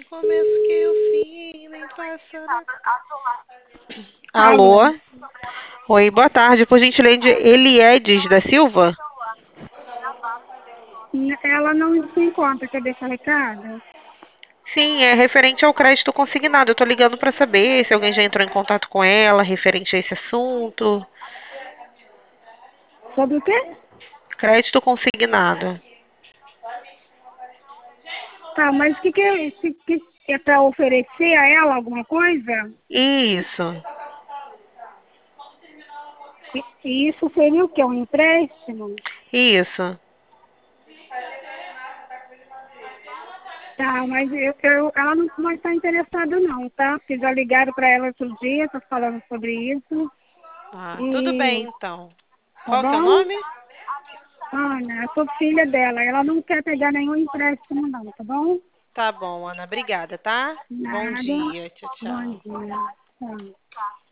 Começo que o fim nem passará. Alô? Alô? Oi, boa tarde. Por gentileza, Eliedes da Silva? Ela não se encontra, quer deixar recado? Sim, é referente ao crédito consignado. Eu tô ligando para saber se alguém já entrou em contato com ela referente a esse assunto. Sobre o quê? Crédito consignado. Tá, mas o que, que é para oferecer a ela alguma coisa? Isso, E isso seria o quê? Um empréstimo? isso. Tá, mas ela não está interessada não, tá? Porque já ligaram para ela outro dia, tá falando sobre isso. Ah, tudo bem E, então. tá Qual o seu bom? nome? Ana, eu sou filha dela. Ela não quer pegar nenhum empréstimo não, tá bom? Tá bom, Ana. Obrigada, tá? Bom Nada. dia. Tchau, Bom tchau. dia. Tchau.